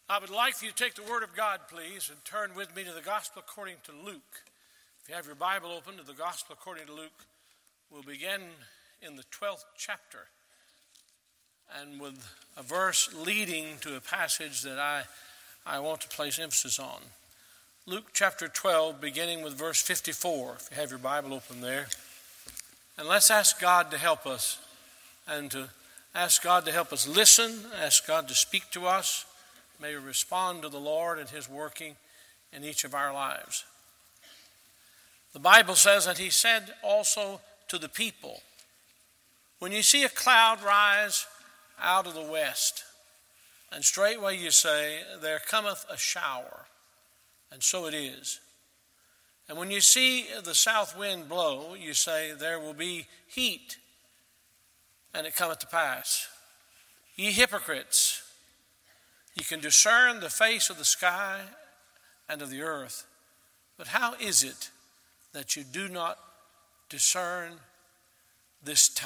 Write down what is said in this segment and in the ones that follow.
I would like for you to take the Word of God, please, and turn with me to the Gospel according to Luke. If you have your Bible open to the Gospel according to Luke, we'll begin in the 12th chapter, and with a verse leading to a passage that I want to place emphasis on. Luke chapter 12, beginning with verse 54, if you have your Bible open there. And let's ask God to help us, and to ask God to help us listen, ask God to speak to us. May we respond to the Lord and His working in each of our lives. The Bible says, and He said also to the people, when you see a cloud rise out of the west, and straightway you say, there cometh a shower, and so it is. And when you see the south wind blow, you say, there will be heat, and it cometh to pass. Ye hypocrites, you can discern the face of the sky and of the earth, but how is it that you do not discern this time?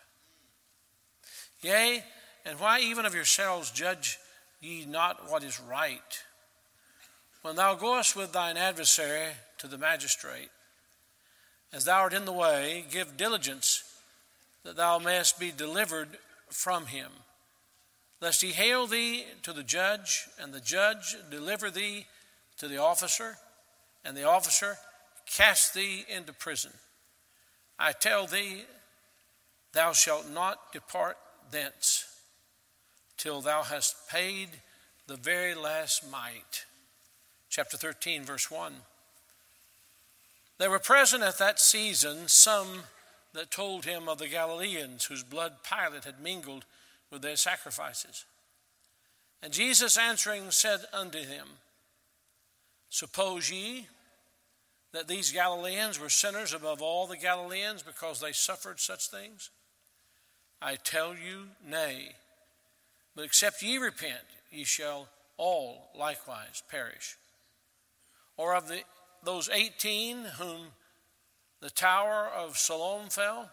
Yea, and why even of yourselves judge ye not what is right? When thou goest with thine adversary to the magistrate, as thou art in the way, give diligence that thou mayest be delivered from him. Lest he hale thee to the judge, and the judge deliver thee to the officer, and the officer cast thee into prison. I tell thee, thou shalt not depart thence till thou hast paid the very last mite. Chapter 13, verse 1. There were present at that season some that told him of the Galileans, whose blood Pilate had mingled with their sacrifices. And Jesus answering said unto them, suppose ye that these Galileans were sinners above all the Galileans because they suffered such things? I tell you, nay. But except ye repent, ye shall all likewise perish. Or of those 18 whom the tower of Siloam fell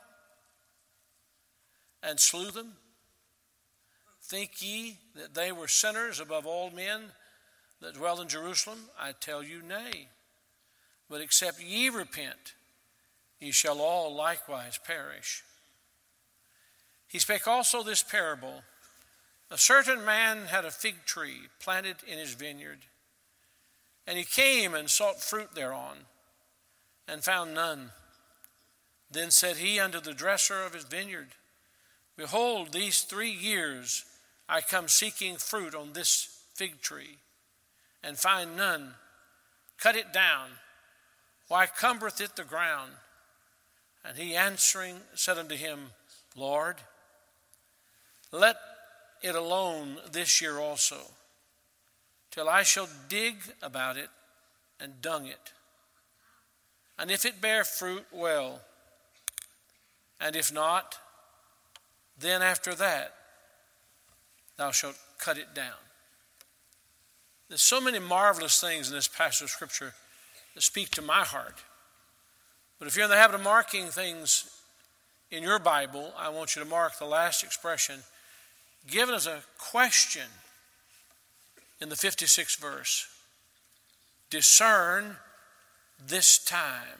and slew them, think ye that they were sinners above all men that dwell in Jerusalem? I tell you, nay. But except ye repent, ye shall all likewise perish. He spake also this parable. A certain man had a fig tree planted in his vineyard, and he came and sought fruit thereon, and found none. Then said he unto the dresser of his vineyard, behold, these 3 years I come seeking fruit on this fig tree, and find none. Cut it down. Why cumbereth it the ground? And he answering said unto him, Lord, let it alone this year also, till I shall dig about it and dung it. And if it bear fruit, well. And if not, then after that thou shalt cut it down. There's so many marvelous things in this passage of Scripture that speak to my heart. But if you're in the habit of marking things in your Bible, I want you to mark the last expression given as a question in the 56th verse. Discern this time.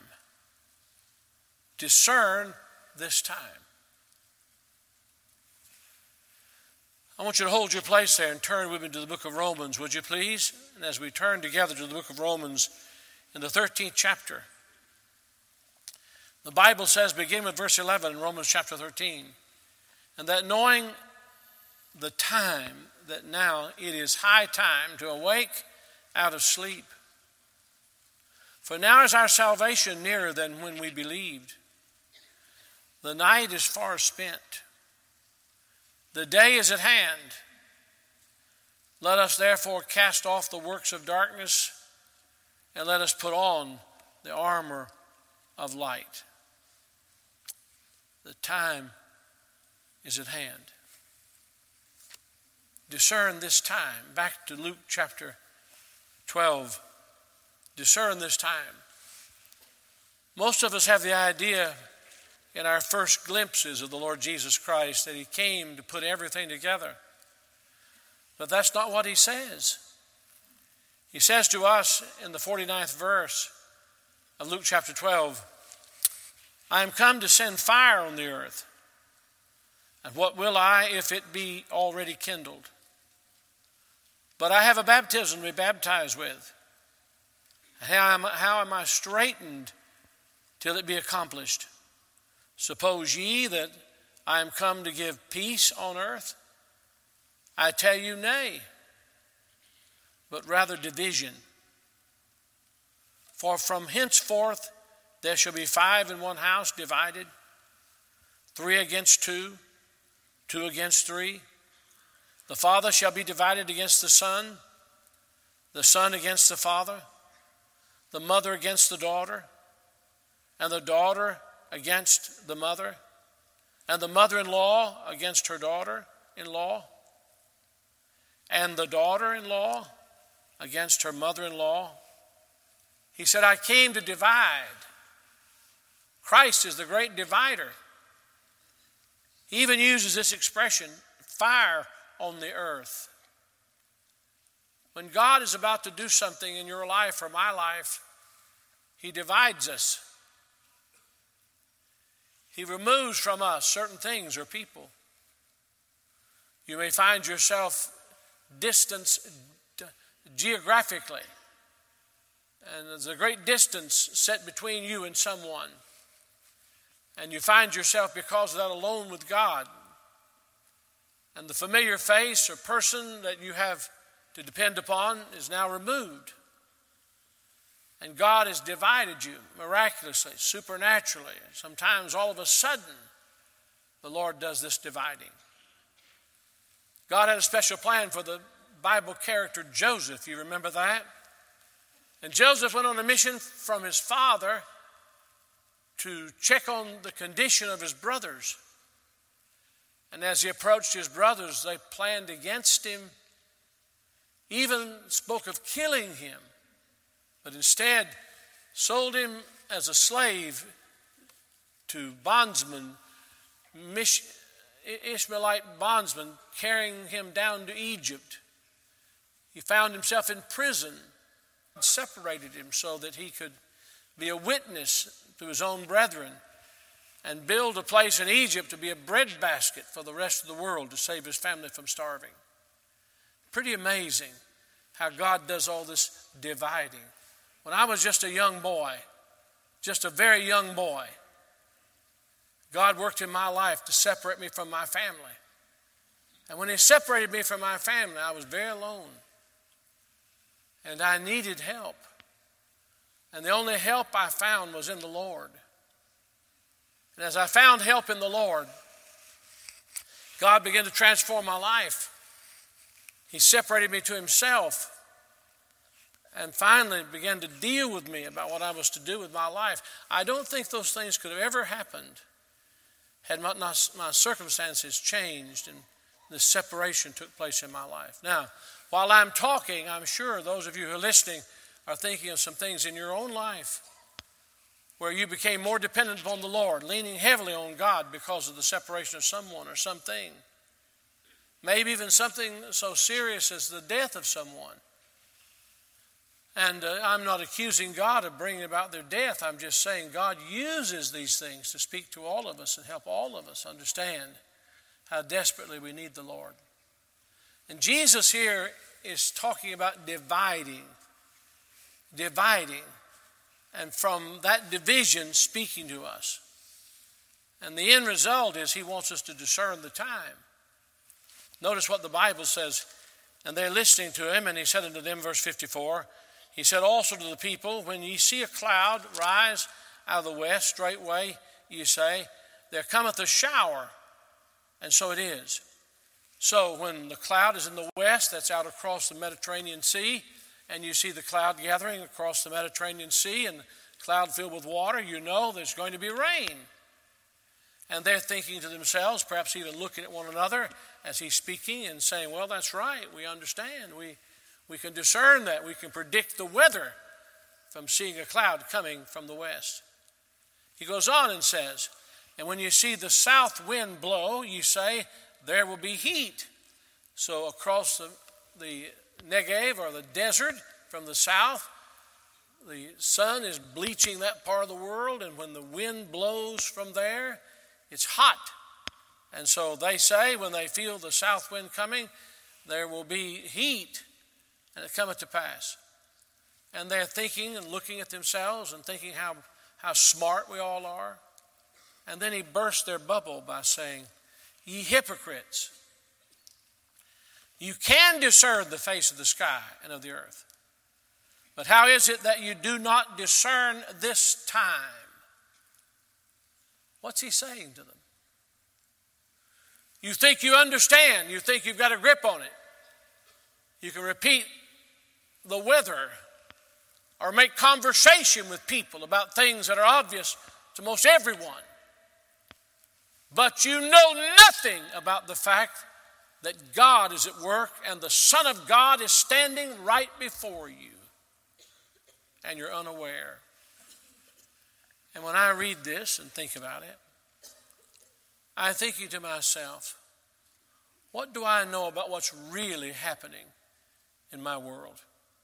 Discern this time. I want you to hold your place there and turn with me to the book of Romans, would you please? And as we turn together to the book of Romans in the 13th chapter, the Bible says, begin with verse 11 in Romans chapter 13, and that knowing the time, that now it is high time to awake out of sleep. For now is our salvation nearer than when we believed. The night is far spent. The day is at hand. Let us therefore cast off the works of darkness, and let us put on the armor of light. The time is at hand. Discern this time. Back to Luke chapter 12. Discern this time. Most of us have the idea in our first glimpses of the Lord Jesus Christ that He came to put everything together. But that's not what He says. He says to us in the 49th verse of Luke chapter 12, I am come to send fire on the earth. And what will I if it be already kindled? But I have a baptism to be baptized with. How am I straitened till it be accomplished? Suppose ye that I am come to give peace on earth? I tell you, nay, but rather division. For from henceforth there shall be 5 in one house divided, 3 against 2, 2 against 3. The father shall be divided against the son against the father, the mother against the daughter, and the daughter against the mother, and the mother-in-law against her daughter-in-law, and the daughter-in-law against her mother-in-law. He said, I came to divide. Christ is the great divider. He even uses this expression, fire on the earth. When God is about to do something in your life or my life, He divides us. He removes from us certain things or people. You may find yourself distanced geographically, and there's a great distance set between you and someone. And you find yourself, because of that, alone with God. And the familiar face or person that you have to depend upon is now removed. And God has divided you miraculously, supernaturally. Sometimes all of a sudden, the Lord does this dividing. God had a special plan for the Bible character Joseph. You remember that? And Joseph went on a mission from his father to check on the condition of his brothers. And as he approached his brothers, they planned against him, even spoke of killing him, but instead sold him as a slave to bondsmen, Ishmaelite bondsmen, carrying him down to Egypt. He found himself in prison, separated him so that he could be a witness to his own brethren and build a place in Egypt to be a breadbasket for the rest of the world to save his family from starving. Pretty amazing how God does all this dividing. When I was just a young boy, just a very young boy, God worked in my life to separate me from my family. And when He separated me from my family, I was very alone. And I needed help. And the only help I found was in the Lord. And as I found help in the Lord, God began to transform my life. He separated me to Himself and finally began to deal with me about what I was to do with my life. I don't think those things could have ever happened had my circumstances changed and this separation took place in my life. Now, while I'm talking, I'm sure those of you who are listening are thinking of some things in your own life where you became more dependent upon the Lord, leaning heavily on God because of the separation of someone or something. Maybe even something so serious as the death of someone. And I'm not accusing God of bringing about their death. I'm just saying God uses these things to speak to all of us and help all of us understand how desperately we need the Lord. And Jesus here is talking about dividing, and from that division speaking to us. And the end result is He wants us to discern the time. Notice what the Bible says. And they're listening to Him, and He said unto them, verse 54, He said also to the people, when ye see a cloud rise out of the west, straightway ye say, there cometh a shower. And so it is. So when the cloud is in the west, that's out across the Mediterranean Sea, and you see the cloud gathering across the Mediterranean Sea and the cloud filled with water, you know there's going to be rain. And they're thinking to themselves, perhaps even looking at one another as He's speaking and saying, well, that's right, we understand. We can discern that. We can predict the weather from seeing a cloud coming from the west. He goes on and says, and when you see the south wind blow, you say, there will be heat. So across the Negev or the desert, from the south. The sun is bleaching that part of the world, and when the wind blows from there, it's hot. And so they say when they feel the south wind coming, there will be heat, and it cometh to pass. And they're thinking and looking at themselves and thinking how smart we all are. And then he burst their bubble by saying, ye hypocrites, you can discern the face of the sky and of the earth. But how is it that you do not discern this time? What's he saying to them? You think you understand. You think you've got a grip on it. You can repeat the weather or make conversation with people about things that are obvious to most everyone. But you know nothing about the fact that God is at work and the Son of God is standing right before you. And you're unaware. And when I read this and think about it, I'm thinking to myself, what do I know about what's really happening in my world?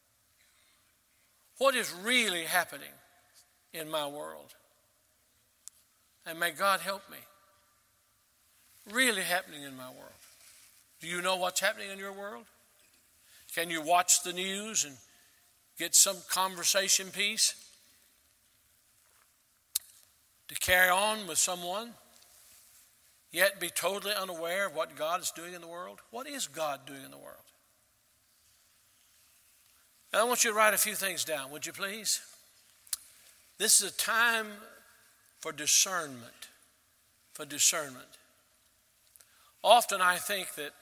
What is really happening in my world? And may God help me. Really happening in my world. Do you know what's happening in your world? Can you watch the news and get some conversation piece to carry on with someone, yet be totally unaware of what God is doing in the world? What is God doing in the world? Now, I want you to write a few things down, would you please? This is a time for discernment. For discernment. Often I think that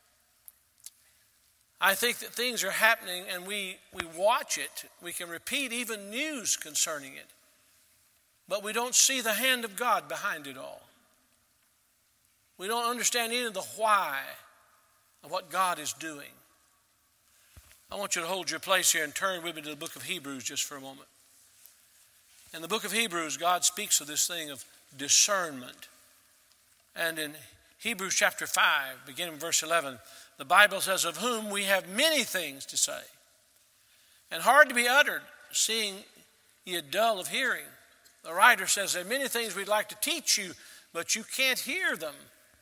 things are happening and we watch it. We can repeat even news concerning it. But we don't see the hand of God behind it all. We don't understand any of the why of what God is doing. I want you to hold your place here and turn with me to the book of Hebrews just for a moment. In the book of Hebrews, God speaks of this thing of discernment. And in Hebrews chapter 5, beginning in verse 11, the Bible says, of whom we have many things to say, and hard to be uttered, seeing ye are dull of hearing. The writer says there are many things we'd like to teach you, but you can't hear them.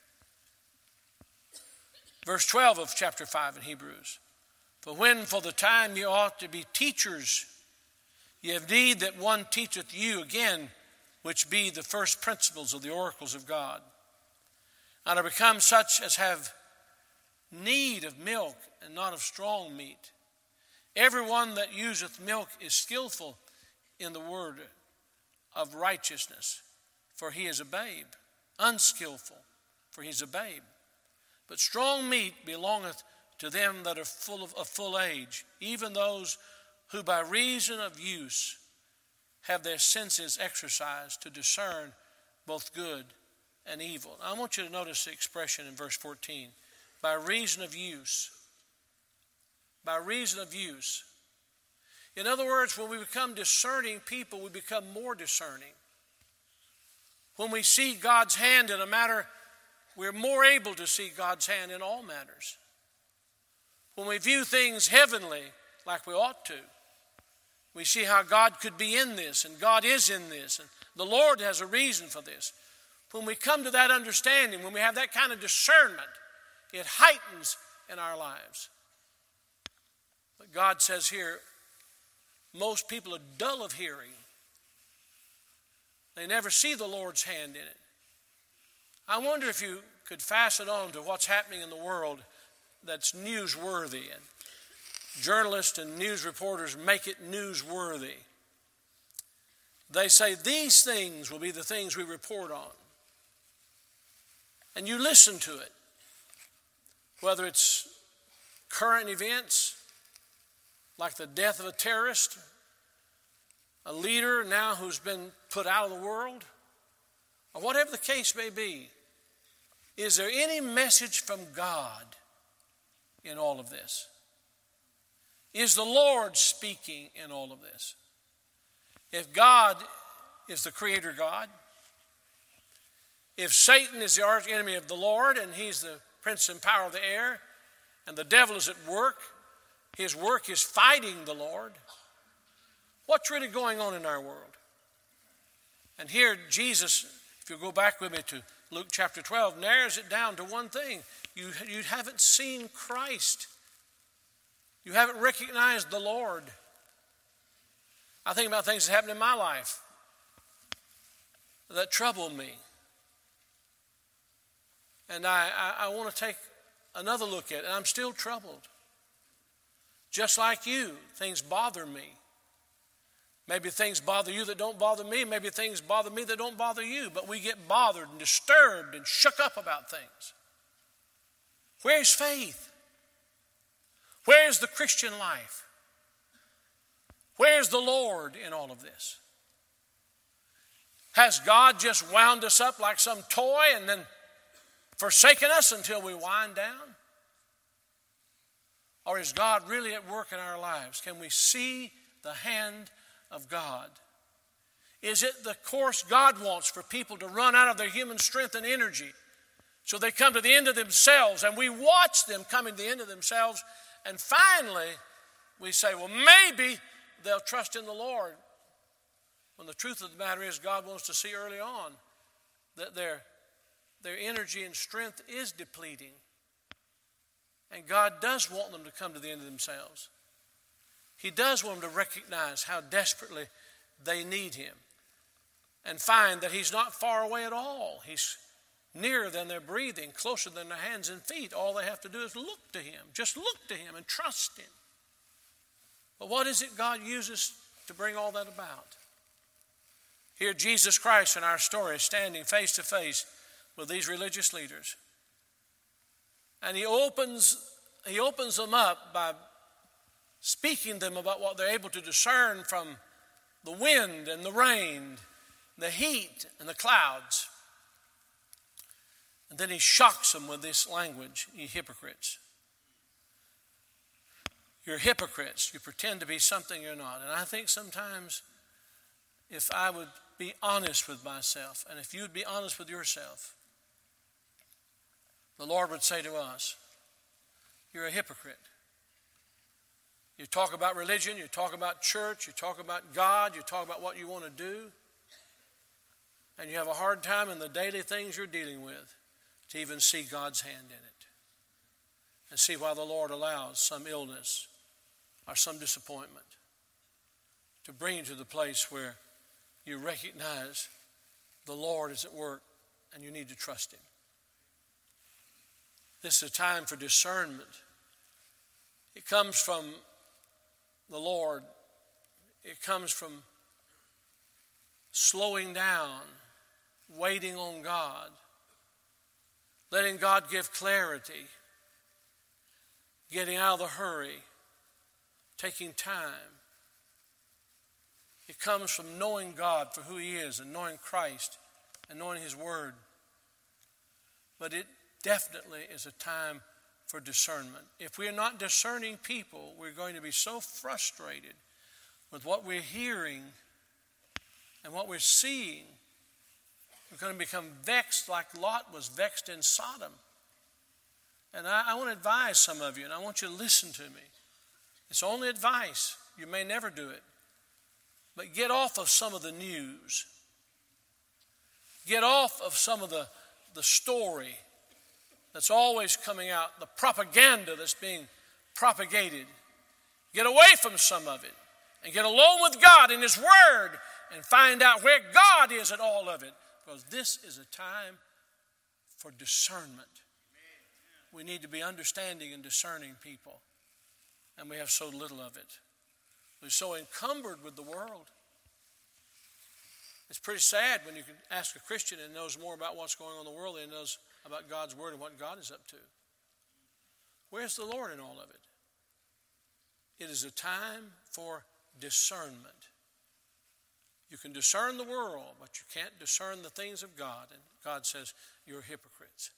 Verse 12 of chapter 5 in Hebrews. For when for the time ye ought to be teachers, ye have need that one teacheth you again, which be the first principles of the oracles of God, and are become such as have need of milk and not of strong meat. Everyone that useth milk is skillful in the word of righteousness, for he is a babe. Unskillful, for he is a babe. But strong meat belongeth to them that are full age, even those who by reason of use have their senses exercised to discern both good and evil. Now, I want you to notice the expression in verse 14. By reason of use. By reason of use. In other words, when we become discerning people, we become more discerning. When we see God's hand in a matter, we're more able to see God's hand in all matters. When we view things heavenly like we ought to, we see how God could be in this, and God is in this, and the Lord has a reason for this. When we come to that understanding, when we have that kind of discernment, it heightens in our lives. But God says here, most people are dull of hearing. They never see the Lord's hand in it. I wonder if you could fasten on to what's happening in the world that's newsworthy. And journalists and news reporters make it newsworthy. They say these things will be the things we report on. And you listen to it. Whether it's current events, like the death of a terrorist, a leader now who's been put out of the world, or whatever the case may be, is there any message from God in all of this? Is the Lord speaking in all of this? If God is the creator God, if Satan is the arch enemy of the Lord and he's the prince and power of the air, and the devil is at work His work is fighting the Lord. What's really going on in our world? And here Jesus, if you go back with me to Luke chapter 12, narrows it down to one thing. You haven't seen Christ. You haven't recognized the Lord. I think about things that happened in my life that troubled me. And I want to take another look at it, and I'm still troubled. Just like you, things bother me. Maybe things bother you that don't bother me. Maybe things bother me that don't bother you. But we get bothered and disturbed and shook up about things. Where's faith? Where's the Christian life? Where's the Lord in all of this? Has God just wound us up like some toy and then forsaken us until we wind down? Or is God really at work in our lives? Can we see the hand of God? Is it the course God wants for people to run out of their human strength and energy so they come to the end of themselves, and we watch them coming to the end of themselves, and finally we say, well, maybe they'll trust in the Lord, when the truth of the matter is God wants to see early on that their energy and strength is depleting. And God does want them to come to the end of themselves. He does want them to recognize how desperately they need Him and find that He's not far away at all. He's nearer than their breathing, closer than their hands and feet. All they have to do is look to Him. Just look to Him and trust Him. But what is it God uses to bring all that about? Here Jesus Christ in our story is standing face to face with these religious leaders. And he opens them up by speaking to them about what they're able to discern from the wind and the rain, the heat and the clouds. And then he shocks them with this language: you hypocrites. You're hypocrites. You pretend to be something you're not. And I think sometimes if I would be honest with myself, and if you would be honest with yourself, the Lord would say to us, you're a hypocrite. You talk about religion, you talk about church, you talk about God, you talk about what you want to do, and you have a hard time in the daily things you're dealing with to even see God's hand in it and see why the Lord allows some illness or some disappointment to bring you to the place where you recognize the Lord is at work and you need to trust Him. This is a time for discernment. It comes from the Lord. It comes from slowing down, waiting on God, letting God give clarity, getting out of the hurry, taking time. It comes from knowing God for who He is and knowing Christ and knowing His Word. But it definitely is a time for discernment. If we are not discerning people, we're going to be so frustrated with what we're hearing and what we're seeing. We're going to become vexed like Lot was vexed in Sodom. And I want to advise some of you, and I want you to listen to me. It's only advice. You may never do it. But get off of some of the news. Get off of some of the story that's always coming out, the propaganda that's being propagated. Get away from some of it and get alone with God in His Word and find out where God is in all of it. Because this is a time for discernment. We need to be understanding and discerning people, and we have so little of it. We're so encumbered with the world. It's pretty sad when you can ask a Christian and knows more about what's going on in the world than he knows about God's Word and what God is up to. Where's the Lord in all of it? It is a time for discernment. You can discern the world, but you can't discern the things of God. And God says, you're hypocrites.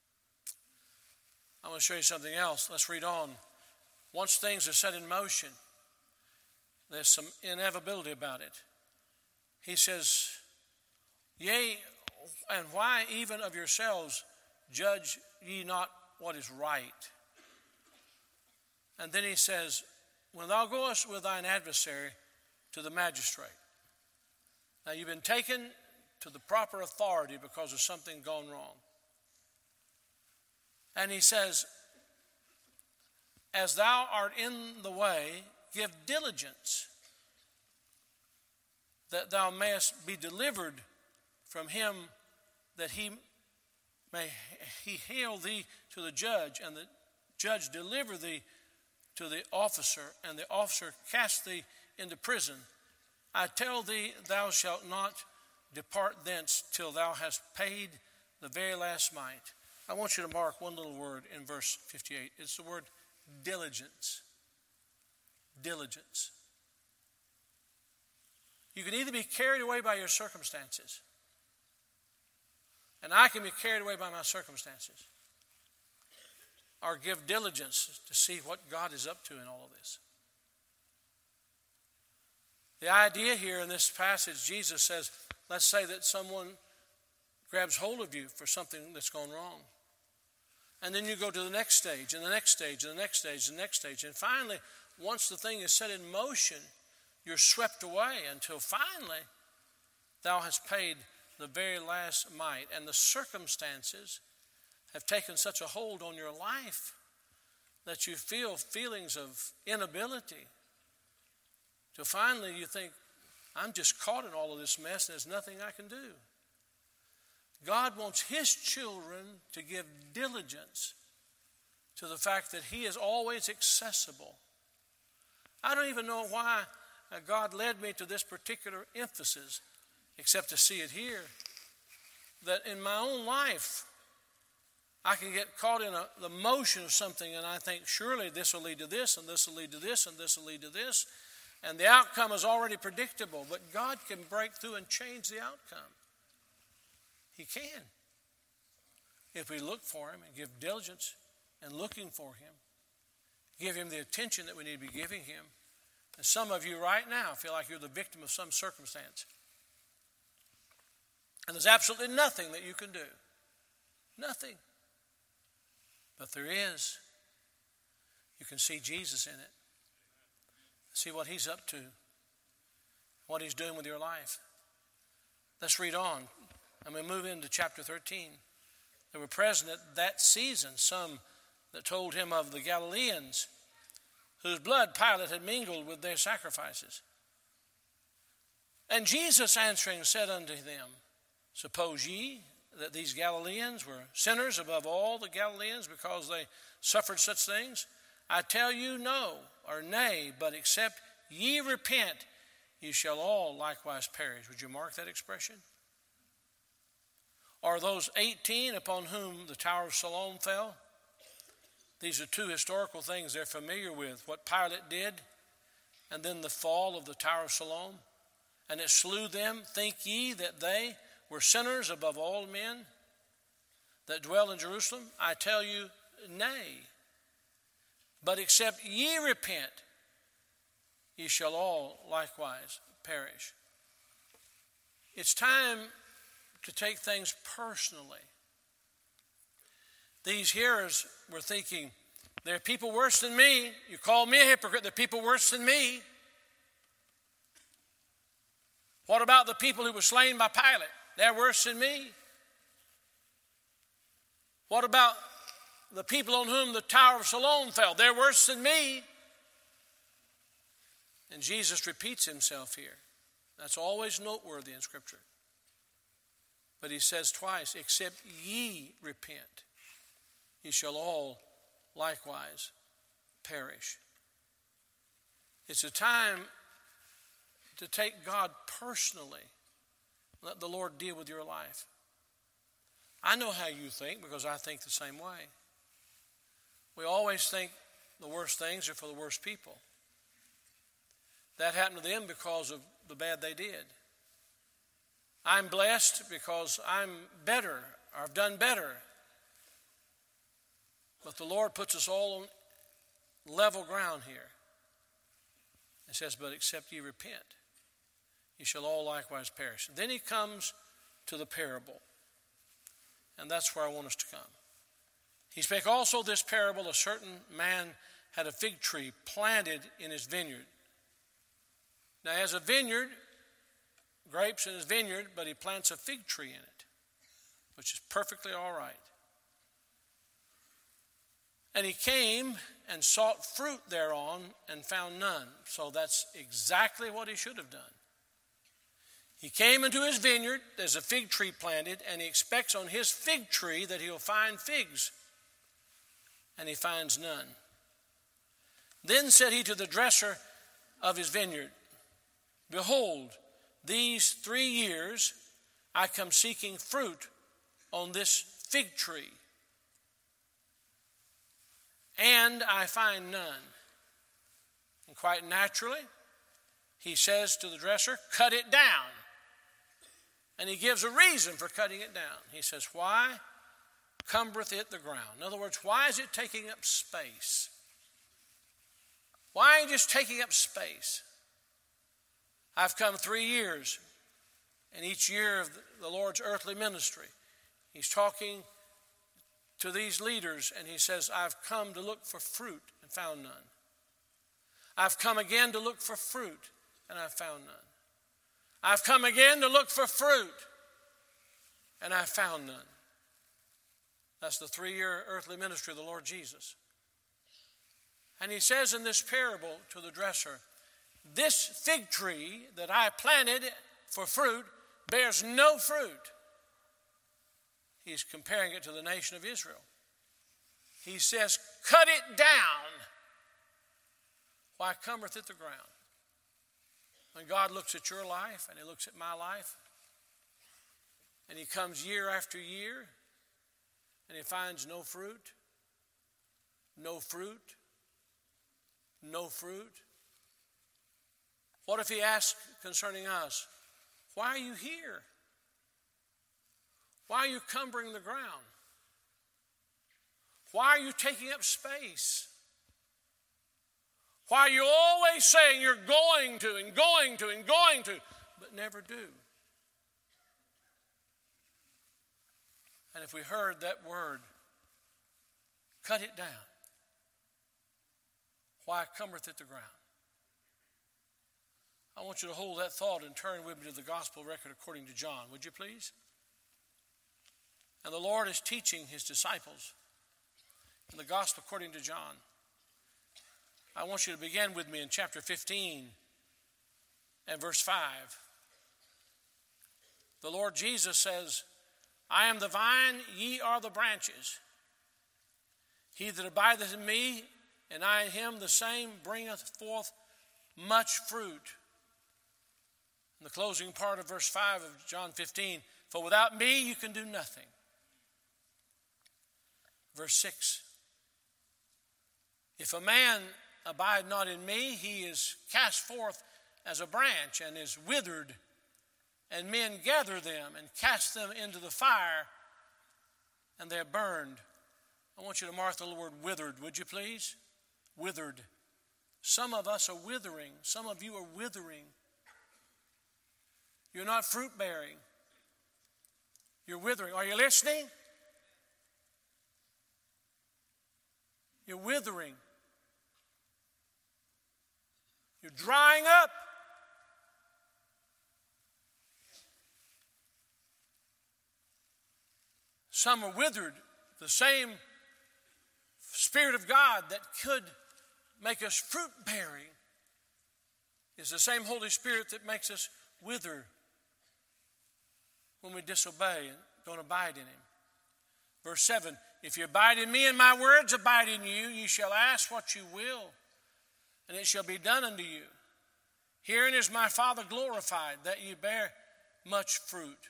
I want to show you something else. Let's read on. Once things are set in motion, there's some inevitability about it. He says, yea, and why even of yourselves judge ye not what is right? And then he says, when thou goest with thine adversary to the magistrate. Now you've been taken to the proper authority because of something gone wrong. And he says, as thou art in the way, give diligence that thou mayest be delivered from him, that he hail thee to the judge, and the judge deliver thee to the officer, and the officer cast thee into prison. I tell thee, thou shalt not depart thence till thou hast paid the very last mite. I want you to mark one little word in verse 58. It's the word diligence. Diligence. You can either be carried away by your circumstances, and I can be carried away by my circumstances, or give diligence to see what God is up to in all of this. The idea here in this passage, Jesus says, let's say that someone grabs hold of you for something that's gone wrong. And then you go to the next stage, and the next stage, and the next stage, and the next stage. And finally, once the thing is set in motion, you're swept away until finally thou hast paid the very last mite. And the circumstances have taken such a hold on your life that you feel feelings of inability. Till finally you think, I'm just caught in all of this mess and there's nothing I can do. God wants his children to give diligence to the fact that he is always accessible. I don't even know why God led me to this particular emphasis, except to see it here, that in my own life, I can get caught in the motion of something, and I think, surely this will lead to this, and this will lead to this, and this will lead to this, and the outcome is already predictable, but God can break through and change the outcome. He can, if we look for him and give diligence and looking for him, give him the attention that we need to be giving him. And some of you right now feel like you're the victim of some circumstance. And there's absolutely nothing that you can do. Nothing. But there is. You can see Jesus in it. See what he's up to. What he's doing with your life. Let's read on. And we move into chapter 13. There were present at that season some that told him of the Galileans, whose blood Pilate had mingled with their sacrifices. And Jesus answering said unto them, suppose ye that these Galileans were sinners above all the Galileans because they suffered such things? I tell you no, or nay, but except ye repent, ye shall all likewise perish. Would you mark that expression? Or those 18 upon whom the Tower of Siloam fell? These are two historical things they're familiar with. What Pilate did, and then the fall of the Tower of Siloam. And it slew them. Think ye that they were sinners above all men that dwell in Jerusalem? I tell you, nay. But except ye repent, ye shall all likewise perish. It's time to take things personally. These hearers were thinking, there are people worse than me. You call me a hypocrite. There are people worse than me. What about the people who were slain by Pilate? They're worse than me. What about the people on whom the Tower of Siloam fell? They're worse than me. And Jesus repeats himself here. That's always noteworthy in Scripture. But he says twice, except ye repent, ye shall all likewise perish. It's a time to take God personally. Let the Lord deal with your life. I know how you think because I think the same way. We always think the worst things are for the worst people. That happened to them because of the bad they did. I'm blessed because I'm better, or I've done better. But the Lord puts us all on level ground here. It says, but except ye repent, ye shall all likewise perish. Then he comes to the parable. And that's where I want us to come. He spake also this parable, a certain man had a fig tree planted in his vineyard. Now, he has a vineyard, grapes in his vineyard, but he plants a fig tree in it, which is perfectly all right. And he came and sought fruit thereon and found none. So that's exactly what he should have done. He came into his vineyard, there's a fig tree planted, and he expects on his fig tree that he'll find figs. And he finds none. Then said he to the dresser of his vineyard, Behold, these 3 years I come seeking fruit on this fig tree, and I find none. And quite naturally, he says to the dresser, Cut it down. And he gives a reason for cutting it down. He says, Why cumbereth it the ground? In other words, why is it taking up space? Why just taking up space? I've come 3 years, and each year of the Lord's earthly ministry, he's talking to these leaders, and he says, I've come to look for fruit and found none. I've come again to look for fruit, and I've found none. I've come again to look for fruit, and I've found none. That's the 3-year earthly ministry of the Lord Jesus. And he says in this parable to the dresser, This fig tree that I planted for fruit bears no fruit. He's comparing it to the nation of Israel. He says, Cut it down. Why cumbereth it the ground? When God looks at your life and he looks at my life, and he comes year after year, and he finds no fruit, no fruit, no fruit. What if he asks concerning us, Why are you here? Why are you cumbering the ground? Why are you taking up space? Why are you always saying you're going to and going to and going to, but never do? And if we heard that word, cut it down. Why cumbereth it the ground? I want you to hold that thought and turn with me to the gospel record according to John, would you please? And the Lord is teaching his disciples in the gospel according to John. I want you to begin with me in chapter 15 and verse 5. The Lord Jesus says, I am the vine, ye are the branches. He that abideth in me, and I in him, the same bringeth forth much fruit. In the closing part of verse 5 of John 15, for without me you can do nothing. Verse 6, if a man abide not in me, he is cast forth as a branch and is withered, and men gather them and cast them into the fire, and they are burned. I want you to mark the word withered, would you please? Withered. Some of us are withering. Some of you are withering. You're not fruit bearing. You're withering. Are you listening? You're withering. You're drying up. Some are withered. The same Spirit of God that could make us fruit bearing is the same Holy Spirit that makes us wither when we disobey and don't abide in him. Verse 7, if you abide in me and my words abide in you, you shall ask what you will, and it shall be done unto you. Herein is my Father glorified, that ye bear much fruit.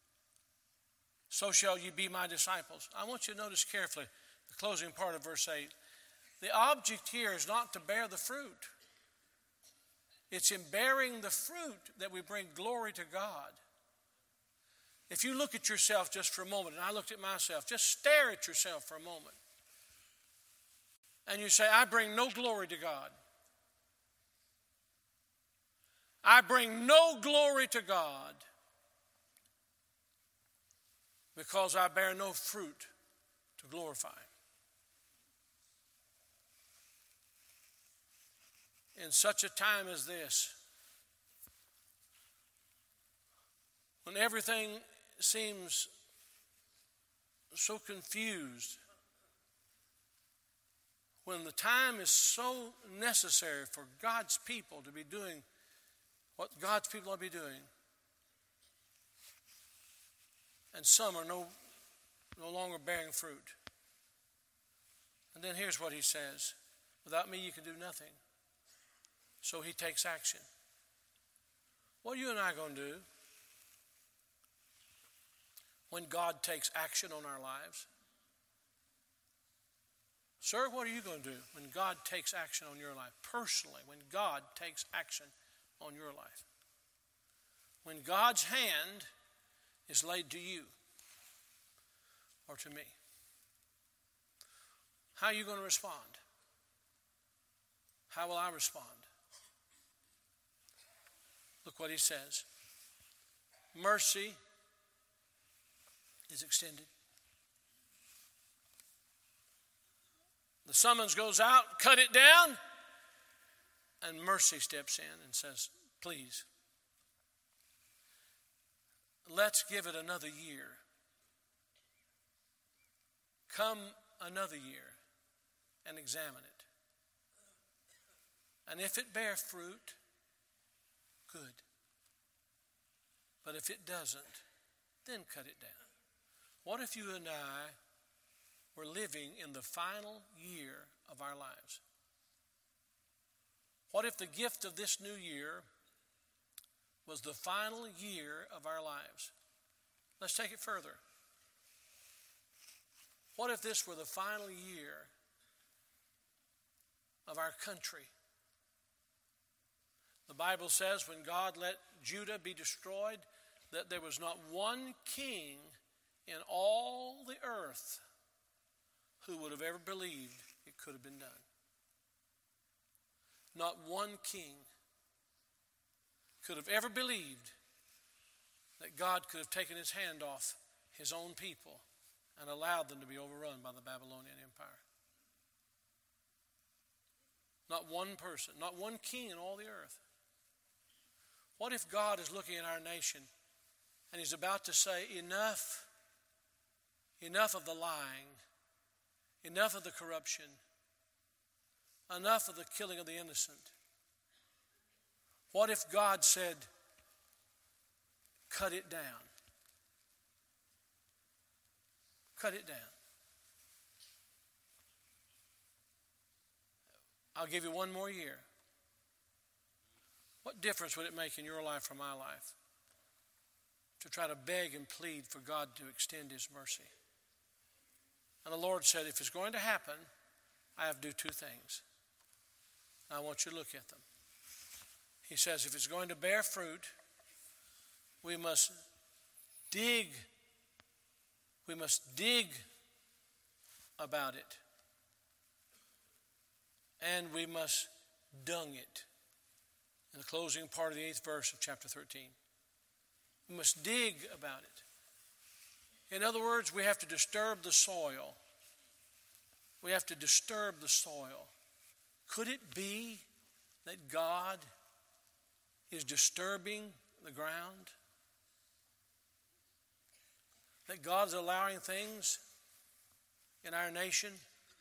So shall ye be my disciples. I want you to notice carefully the closing part of verse 8. The object here is not to bear the fruit. It's in bearing the fruit that we bring glory to God. If you look at yourself just for a moment, and I looked at myself, just stare at yourself for a moment. And you say, I bring no glory to God. I bring no glory to God because I bear no fruit to glorify him. in such a time as this, when everything seems so confused, when the time is so necessary for God's people to be doing what God's people ought to be doing, and some are no longer bearing fruit. And then here's what he says: without me you can do nothing. So he takes action. What are you and I going to do when God takes action on our lives? Sir, what are you going to do when God takes action on your life? Personally, when God takes action on your life. When God's hand is laid to you or to me. How are you going to respond? How will I respond? Look what he says. Mercy is extended. The summons goes out, cut it down, and mercy steps in and says, please, let's give it another year. Come another year and examine it. And if it bear fruit, good. But if it doesn't, then cut it down. What if you and I were living in the final year of our lives? What if the gift of this new year was the final year of our lives? Let's take it further. What if this were the final year of our country? The Bible says when God let Judah be destroyed, that there was not one king in all the earth who would have ever believed it could have been done. Not one king could have ever believed that God could have taken his hand off his own people and allowed them to be overrun by the Babylonian Empire. Not one person, not one king in all the earth. What if God is looking at our nation and he's about to say, enough of the lying, enough of the corruption, enough of the killing of the innocent? What if God said, cut it down? Cut it down. I'll give you one more year. What difference would it make in your life or my life to try to beg and plead for God to extend his mercy? And the Lord said, if it's going to happen, I have to do two things. I want you to look at them. He says, if it's going to bear fruit, we must dig about it. And we must dung it. In the closing part of the 8th verse of chapter 13. We must dig about it. In other words, we have to disturb the soil. We have to disturb the soil. Could it be that God is disturbing the ground? That God is allowing things in our nation?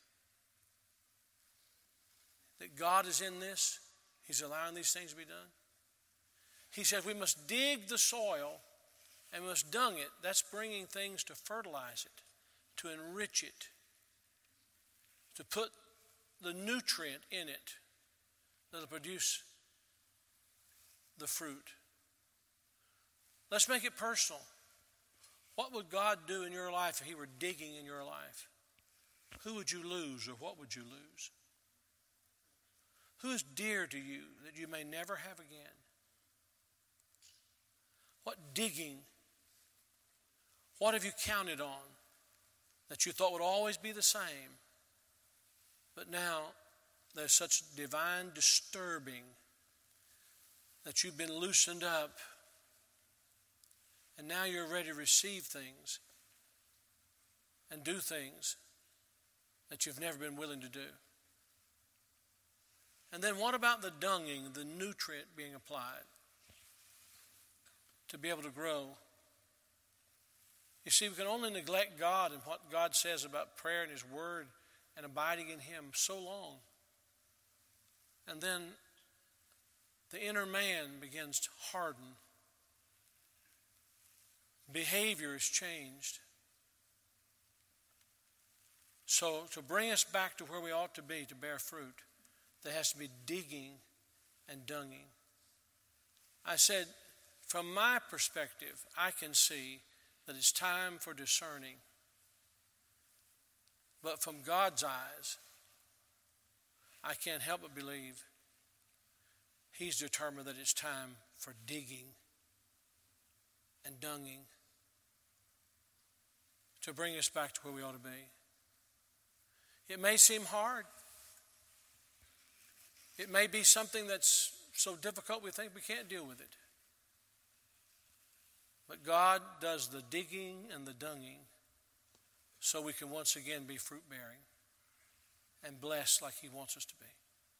That God is in this? He's allowing these things to be done? He says we must dig the soil and we must dung it. That's bringing things to fertilize it, to enrich it, to put the nutrient in it that will produce the fruit. Let's make it personal. What would God do in your life if he were digging in your life? Who would you lose, or what would you lose? Who is dear to you that you may never have again? What digging? What have you counted on that you thought would always be the same? But now there's such divine disturbing that you've been loosened up, and now you're ready to receive things and do things that you've never been willing to do. And then what about the dunging, the nutrient being applied to be able to grow? You see, we can only neglect God and what God says about prayer and His Word and abiding in Him so long. And then the inner man begins to harden. Behavior is changed. So to bring us back to where we ought to be to bear fruit, there has to be digging and dunging. I said, from my perspective, I can see that it's time for discerning. But from God's eyes, I can't help but believe He's determined that it's time for digging and dunging to bring us back to where we ought to be. It may seem hard. It may be something that's so difficult we think we can't deal with it. But God does the digging and the dunging so we can once again be fruit-bearing and blessed like He wants us to be.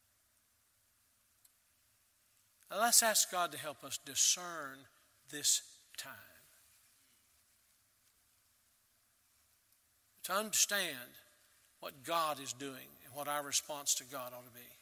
Now let's ask God to help us discern this time. To understand what God is doing and what our response to God ought to be.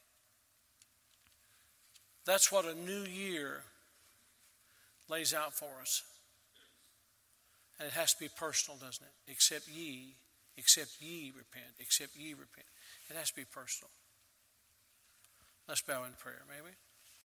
That's what a new year lays out for us. And it has to be personal, doesn't it? Except ye repent, except ye repent. It has to be personal. Let's bow in prayer, may we?